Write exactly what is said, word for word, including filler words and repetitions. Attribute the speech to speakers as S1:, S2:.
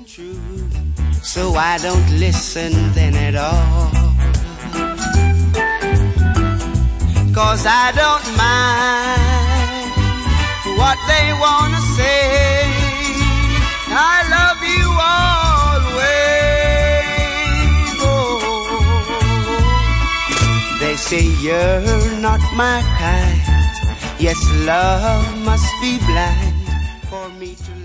S1: true, so I don't listen then at all. Cause I don't mind what they wanna say. I love you always. Oh, they say you're not my kind. Yes, love must be blind for me to